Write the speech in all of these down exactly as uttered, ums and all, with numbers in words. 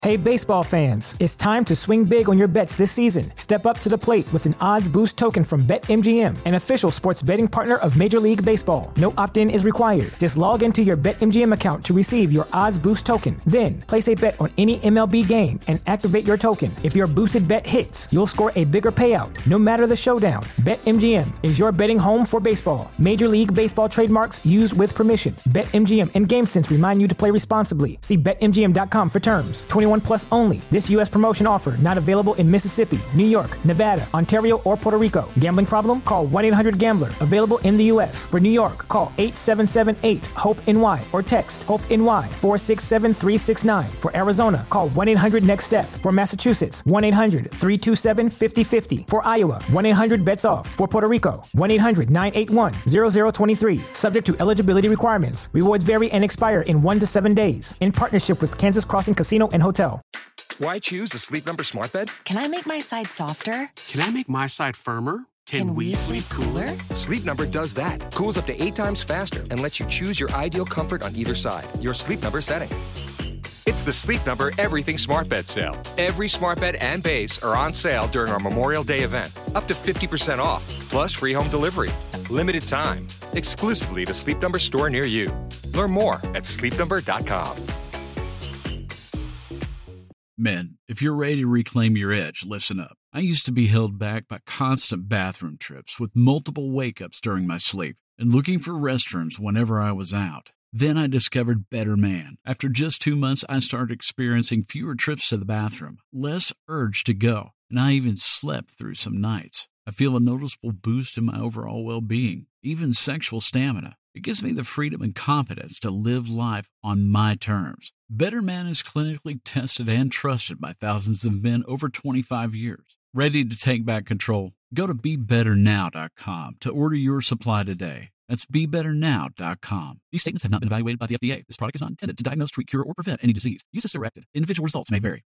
Hey baseball fans, it's time to swing big on your bets this season. Step up to the plate with an odds boost token from BetMGM, an official sports betting partner of Major League Baseball. No opt-in is required. Just log into your BetMGM account to receive your odds boost token. Then, place a bet on any M L B game and activate your token. If your boosted bet hits, you'll score a bigger payout, no matter the showdown. BetMGM is your betting home for baseball. Major League Baseball trademarks used with permission. BetMGM and GameSense remind you to play responsibly. See Bet M G M dot com for terms. twenty-one plus only. This U S promotion offer not available in Mississippi, New York, Nevada, Ontario, or Puerto Rico. Gambling problem? Call one eight hundred gambler. Available in the U S. For New York, call eight seven seven eight HOPE N Y or text HOPE-N Y four six seven three six nine. For Arizona, call one eight hundred next step. For Massachusetts, one eight hundred three two seven five zero five zero. For Iowa, one eight hundred bets off. For Puerto Rico, one eight hundred nine eight one zero zero two three. Subject to eligibility requirements. Rewards vary and expire in one to seven days. In partnership with Kansas Crossing Casino and Hotel. Why choose a Sleep Number smart bed? Can I make my side softer? Can I make my side firmer? Can, Can we, we sleep cooler? Sleep Number does that. Cools up to eight times faster and lets you choose your ideal comfort on either side. Your Sleep Number setting. It's the Sleep Number Everything Smart Bed Sale. Every smart bed and base are on sale during our Memorial Day event. Up to fifty percent off, plus free home delivery. Limited time. Exclusively to Sleep Number store near you. Learn more at sleep number dot com. Men, if you're ready to reclaim your edge, listen up. I used to be held back by constant bathroom trips with multiple wake-ups during my sleep and looking for restrooms whenever I was out. Then I discovered Better Man. After just two months, I started experiencing fewer trips to the bathroom, less urge to go, and I even slept through some nights. I feel a noticeable boost in my overall well-being, even sexual stamina. It gives me the freedom and confidence to live life on my terms. Better Man is clinically tested and trusted by thousands of men over twenty-five years. Ready to take back control? Go to be better now dot com to order your supply today. That's be better now dot com. These statements have not been evaluated by the F D A. This product is not intended to diagnose, treat, cure, or prevent any disease. Use as directed. Individual results may vary.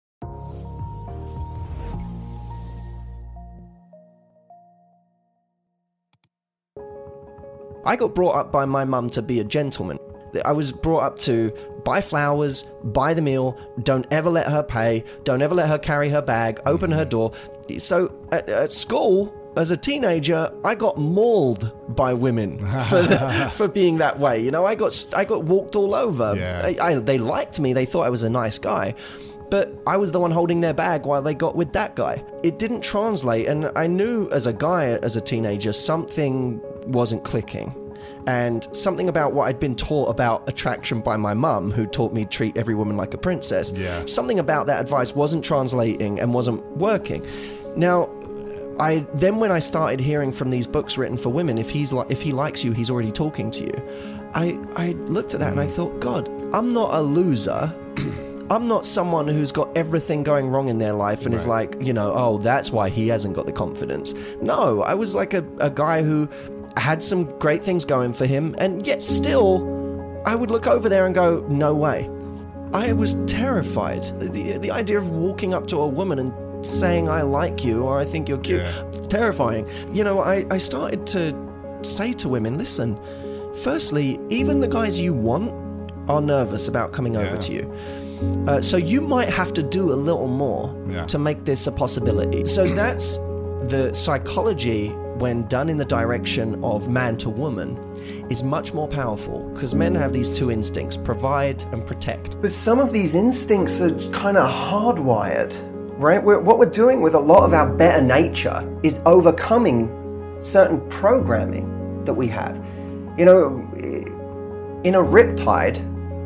I got brought up by my mum to be a gentleman. I was brought up to buy flowers, buy the meal, don't ever let her pay, don't ever let her carry her bag, open her door. So at, at school, as a teenager, I got mauled by women for the, for being that way. You know, I got I got walked all over. Yeah. I, I, they liked me. They thought I was a nice guy. But I was the one holding their bag while they got with that guy. It didn't translate, and I knew as a guy, as a teenager, something wasn't clicking. And something about what I'd been taught about attraction by my mum, who taught me to treat every woman like a princess, yeah. something about that advice wasn't translating and wasn't working. Now, I then when I started hearing from these books written for women, if he's like, if he likes you, he's already talking to you. I, I looked at that and I thought, God, I'm not a loser. I'm not someone who's got everything going wrong in their life and right. is like, you know, oh, that's why he hasn't got the confidence. No, I was like a, a guy who had some great things going for him, and yet still, I would look over there and go, no way. I was terrified. The, the idea of walking up to a woman and saying, I like you, or I think you're cute, yeah. terrifying. You know, I, I started to say to women, listen, firstly, even the guys you want are nervous about coming yeah. over to you. Uh, so you might have to do a little more yeah. to make this a possibility. So that's the psychology, when done in the direction of man to woman, is much more powerful, because men have these two instincts, provide and protect. But some of these instincts are kind of hardwired, right? We're, what we're doing with a lot of our better nature is overcoming certain programming that we have. You know, in a riptide,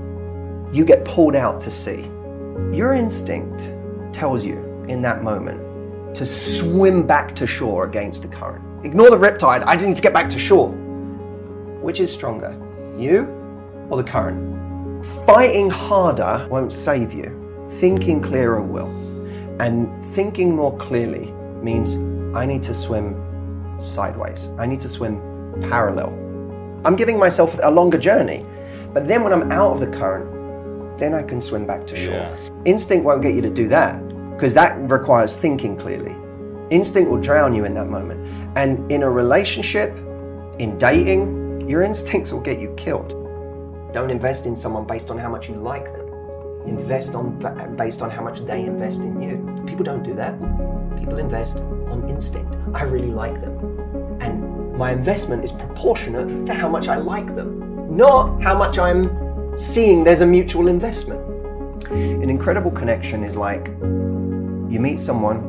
you get pulled out to sea. Your instinct tells you in that moment to swim back to shore against the current. Ignore the riptide, I just need to get back to shore. Which is stronger, you or the current? Fighting harder won't save you. Thinking clearer will. And thinking more clearly means I need to swim sideways. I need to swim parallel. I'm giving myself a longer journey, but then when I'm out of the current, then I can swim back to shore. Yes. Instinct won't get you to do that, because that requires thinking clearly. Instinct will drown you in that moment. And in a relationship, in dating, your instincts will get you killed. Don't invest in someone based on how much you like them. invest on based on how much they invest in you. People don't do that. People invest on instinct. I really like them. And my investment is proportionate to how much I like them, not how much I'm seeing there's a mutual investment. An incredible connection is like you meet someone,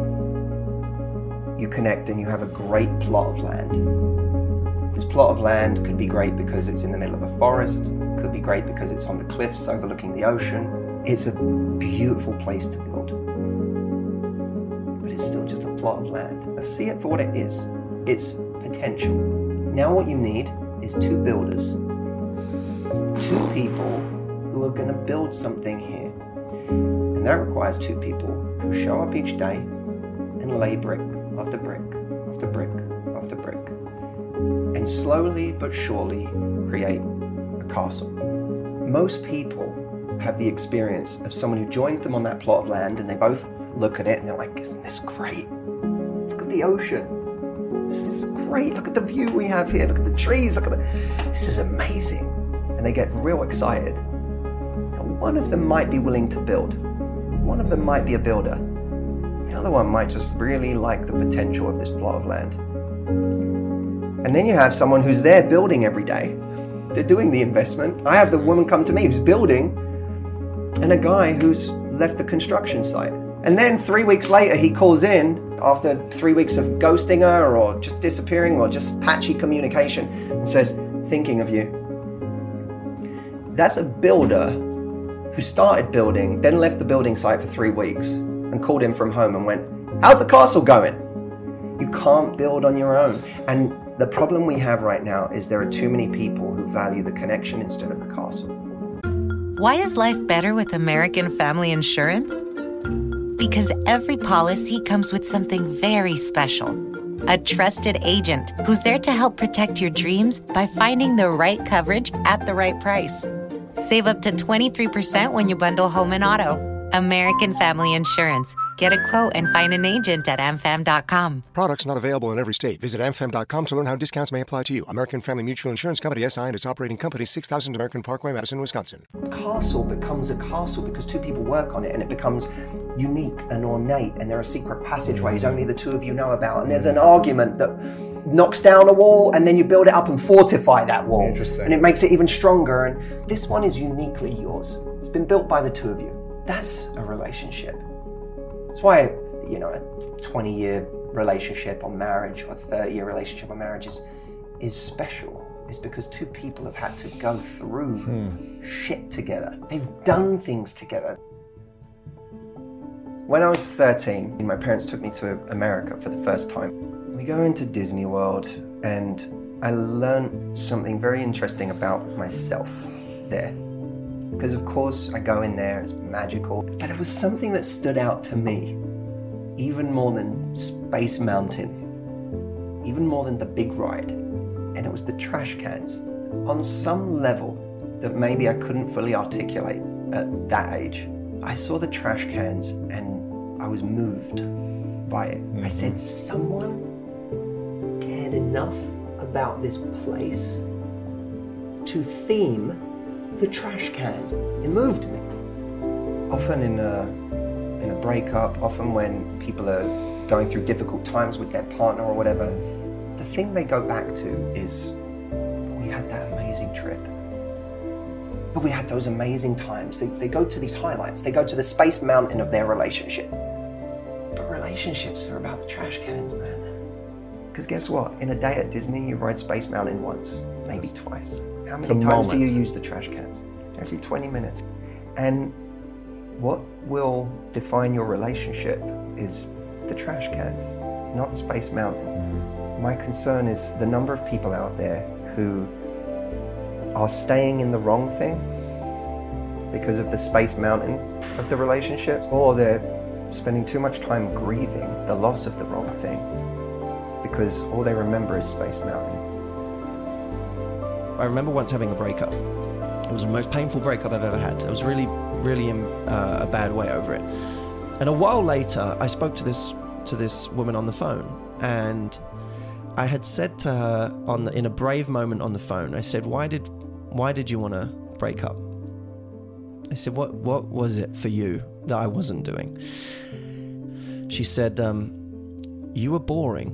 you connect, and you have a great plot of land. This plot of land could be great because it's in the middle of a forest, could be great because it's on the cliffs overlooking the ocean. It's a beautiful place to build. But it's still just a plot of land. Let's see it for what it is. It's potential. Now what you need is two builders. Two people who are going to build something here. And that requires two people who show up each day and lay brick after brick after brick after brick. And slowly but surely create a castle. Most people have the experience of someone who joins them on that plot of land and they both look at it and they're like, isn't this great? Look at the ocean. This is great. Look at the view we have here. Look at the trees. Look at the... This is amazing. And they get real excited. Now, one of them might be willing to build. One of them might be a builder. The other one might just really like the potential of this plot of land. And then you have someone who's there building every day. They're doing the investment. I have the woman come to me who's building and a guy who's left the construction site. And then three weeks later, he calls in after three weeks of ghosting her or just disappearing or just patchy communication and says, thinking of you. That's a builder who started building, then left the building site for three weeks and called in from home and went, how's the castle going? You can't build on your own. And the problem we have right now is there are too many people who value the connection instead of the castle. Why is life better with American Family Insurance? Because every policy comes with something very special. A trusted agent who's there to help protect your dreams by finding the right coverage at the right price. Save up to twenty-three percent when you bundle home and auto. American Family Insurance. Get a quote and find an agent at a m fam dot com. Products not available in every state. Visit a m fam dot com to learn how discounts may apply to you. American Family Mutual Insurance Company, S I and its operating company, six thousand American Parkway, Madison, Wisconsin. Castle becomes a castle because two people work on it and it becomes unique and ornate and there are secret passageways only the two of you know about and there's an argument that knocks down a wall and then you build it up and fortify that wall. Interesting. And it makes it even stronger, and this one is uniquely yours. It's been built by the two of you. That's a relationship. That's why, you know, a twenty-year relationship or marriage or a thirty-year relationship or marriage is, is special. It's because two people have had to go through hmm. shit together. They've done things together. When I was thirteen, my parents took me to America for the first time. We go into Disney World and I learned something very interesting about myself there. Because of course I go in there, it's magical, but it was something that stood out to me, even more than Space Mountain, even more than the big ride, and it was the trash cans. On some level that maybe I couldn't fully articulate at that age, I saw the trash cans and I was moved by it. I said, someone cared enough about this place to theme the trash cans. It moved me. Often in a, in a breakup, often when people are going through difficult times with their partner or whatever, the thing they go back to is, we had that amazing trip. But we had those amazing times. They, they go to these highlights. They go to the Space Mountain of their relationship. But relationships are about the trash cans, man. Because guess what? In a day at Disney, you ride Space Mountain once, maybe twice. How many times moment. do you use the trash cans? Every twenty minutes. And what will define your relationship is the trash cans, not Space Mountain. Mm-hmm. My concern is the number of people out there who are staying in the wrong thing because of the Space Mountain of the relationship, or they're spending too much time grieving the loss of the wrong thing because all they remember is Space Mountain. I remember once having a breakup. It was the most painful breakup I've ever had. I was really, really in uh, a bad way over it. And a while later, I spoke to this to this woman on the phone, and I had said to her on the, in a brave moment on the phone, I said, "Why did, why did you want to break up?" I said, what, what was it for you that I wasn't doing? She said, um, you were boring.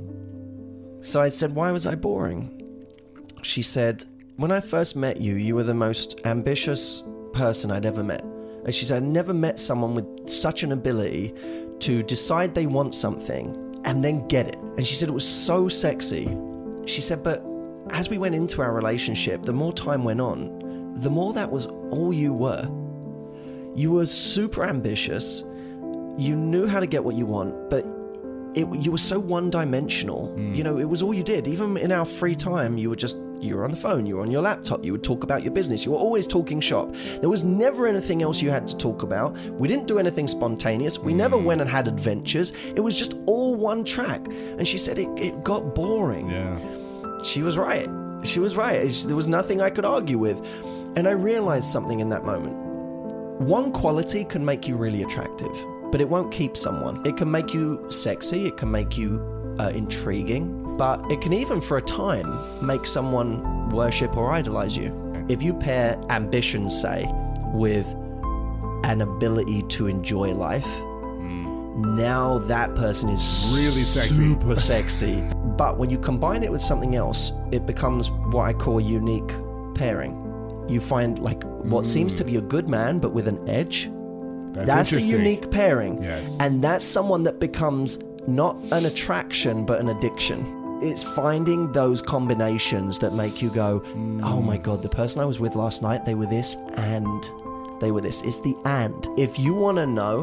So I said, why was I boring? She said, when I first met you, you were the most ambitious person I'd ever met. And she said, I never met someone with such an ability to decide they want something and then get it. And she said, it was so sexy. She said, but as we went into our relationship, the more time went on, the more that was all you were. You were super ambitious. You knew how to get what you want, but it, you were so one-dimensional. Mm. You know, it was all you did. Even in our free time, you were just, you were on the phone, you were on your laptop, you would talk about your business. You were always talking shop. There was never anything else you had to talk about. We didn't do anything spontaneous. We mm. never went and had adventures. It was just all one track. And she said it, it got boring. Yeah. She was right. She was right. There was nothing I could argue with. And I realized something in that moment. One quality can make you really attractive, but it won't keep someone. It can make you sexy, it can make you uh, intriguing, but it can even for a time make someone worship or idolize you. If you pair ambition, say, with an ability to enjoy life, mm. now that person is really sexy. super sexy. But when you combine it with something else, it becomes what I call a unique pairing. You find like what mm. seems to be a good man, but with an edge. That's, that's a unique pairing. Yes. And that's someone that becomes not an attraction, but an addiction. It's finding those combinations that make you go, mm. oh my God, the person I was with last night, they were this and they were this. It's the and. If you want to know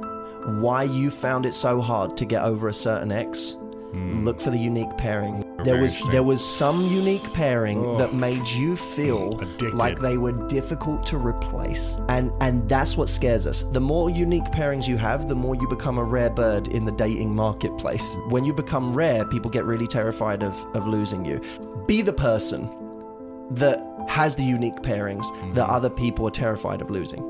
why you found it so hard to get over a certain ex, mm. look for the unique pairing. There was there was some unique pairing oh. that made you feel Addicted. like they were difficult to replace. And and that's what scares us. The more unique pairings you have, the more you become a rare bird in the dating marketplace. When you become rare, people get really terrified of, of losing you. Be the person that has the unique pairings mm-hmm. that other people are terrified of losing.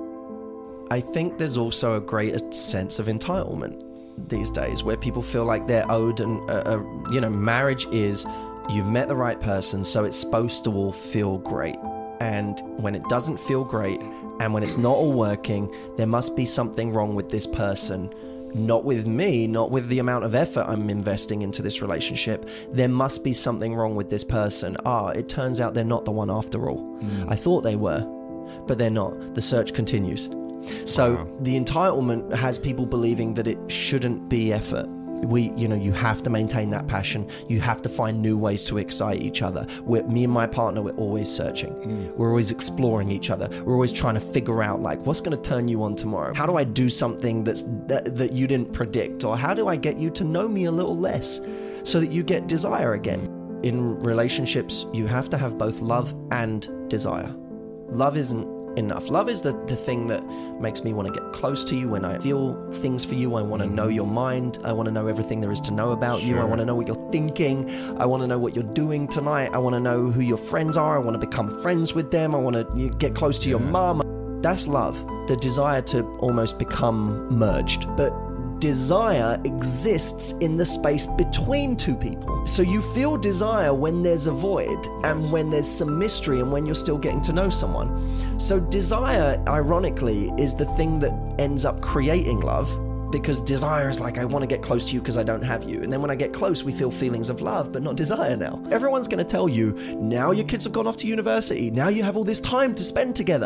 I think there's also a greater sense of entitlement these days, where people feel like they're owed, and uh, uh, you know, marriage is you've met the right person, so it's supposed to all feel great. And when it doesn't feel great, and when it's not all working, there must be something wrong with this person. Not with me, not with the amount of effort I'm investing into this relationship. There must be something wrong with this person. Ah, it turns out they're not the one after all. Mm. I thought they were, but they're not. The search continues. So wow. the entitlement has people believing that it shouldn't be effort. We, you know, you have to maintain that passion. You have to find new ways to excite each other. We're, me and my partner, we're always searching. Mm. We're always exploring each other. We're always trying to figure out, like, what's going to turn you on tomorrow? How do I do something that's that, that you didn't predict? Or how do I get you to know me a little less so that you get desire again? In relationships, you have to have both love and desire. Love isn't enough. Love is the, the thing that makes me want to get close to you. When I feel things for you, I want to know your mind. I want to know everything there is to know about sure. you. I want to know what you're thinking. I want to know what you're doing tonight. I want to know who your friends are. I want to become friends with them. I want to get close to yeah. your mom. That's love. The desire to almost become merged. But desire exists in the space between two people. So you feel desire when there's a void and when there's some mystery and when you're still getting to know someone. So desire, ironically, is the thing that ends up creating love, because desire is like, I want to get close to you because I don't have you. And then when I get close, we feel feelings of love, but not desire now. Everyone's going to tell you, now your kids have gone off to university. Now you have all this time to spend together.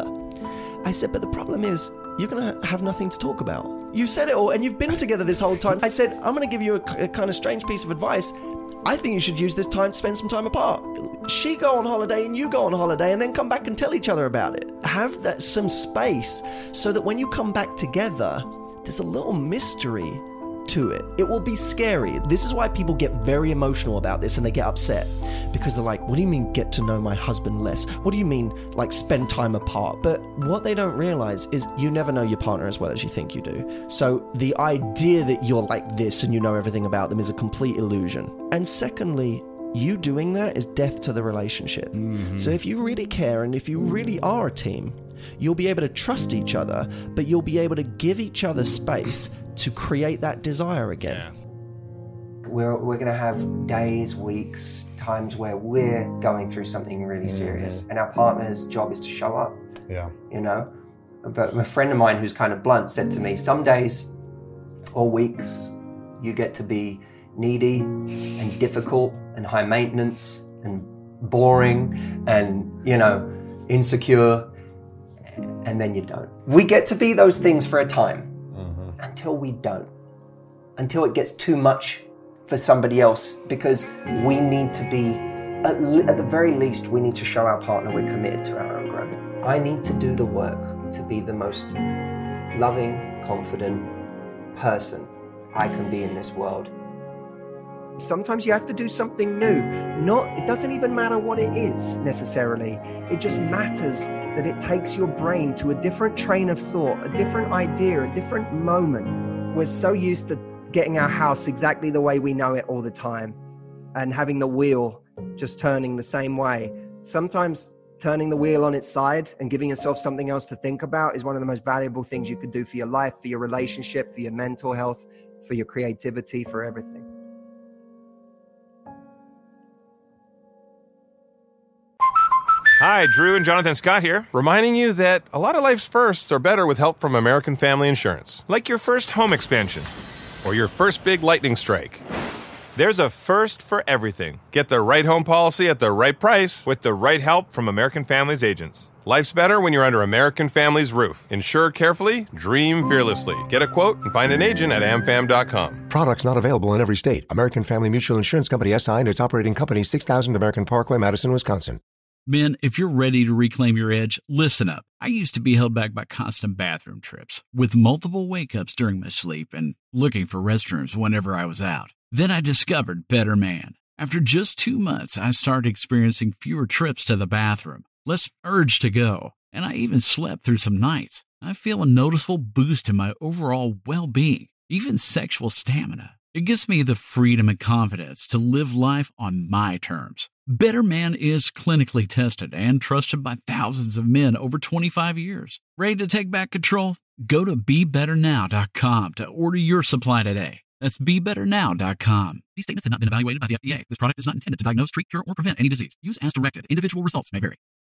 I said, but the problem is, you're going to have nothing to talk about. You said it all, and you've been together this whole time. I said, I'm going to give you a, a kind of strange piece of advice. I think you should use this time to spend some time apart. She go on holiday and you go on holiday, and then come back and tell each other about it. Have that some space so that when you come back together, there's a little mystery to it. It will be scary. This is why people get very emotional about this and they get upset, because they're like, what do you mean get to know my husband less? What do you mean like spend time apart? But what they don't realize is you never know your partner as well as you think you do. So the idea that you're like this and you know everything about them is a complete illusion. And secondly, you doing that is death to the relationship. Mm-hmm. So if you really care and if you really are a team, you'll be able to trust each other, but you'll be able to give each other space to create that desire again. Yeah. We're, we're going to have days, weeks, times where we're going through something really serious, mm-hmm. and our partner's job is to show up. Yeah. You know, but a friend of mine who's kind of blunt said to me, some days or weeks you get to be needy and difficult and high maintenance and boring and, you know, insecure, and then you don't. We get to be those things for a time, mm-hmm. until we don't, until it gets too much for somebody else, because we need to be, at, le- at the very least, we need to show our partner we're committed to our own growth. I need to do the work to be the most loving, confident person I can be in this world. Sometimes you have to do something new. Not, it doesn't even matter what it is necessarily. It just matters that it takes your brain to a different train of thought, a different idea, a different moment. We're so used to getting our house exactly the way we know it all the time and having the wheel just turning the same way. Sometimes turning the wheel on its side and giving yourself something else to think about is one of the most valuable things you could do for your life, for your relationship, for your mental health, for your creativity, for everything. Hi, Drew and Jonathan Scott here, reminding you that a lot of life's firsts are better with help from American Family Insurance. Like your first home expansion or your first big lightning strike. There's a first for everything. Get the right home policy at the right price with the right help from American Family's agents. Life's better when you're under American Family's roof. Insure carefully, dream fearlessly. Get a quote and find an agent at am fam dot com. Products not available in every state. American Family Mutual Insurance Company S I and its operating company, six thousand American Parkway, Madison, Wisconsin. Men, if you're ready to reclaim your edge, listen up. I used to be held back by constant bathroom trips, with multiple wake-ups during my sleep and looking for restrooms whenever I was out. Then I discovered Better Man. After just two months, I started experiencing fewer trips to the bathroom, less urge to go, and I even slept through some nights. I feel a noticeable boost in my overall well-being, even sexual stamina. It gives me the freedom and confidence to live life on my terms. Better Man is clinically tested and trusted by thousands of men over twenty-five years. Ready to take back control? Go to be better now dot com to order your supply today. That's be better now dot com. These statements have not been evaluated by the F D A. This product is not intended to diagnose, treat, cure, or prevent any disease. Use as directed. Individual results may vary.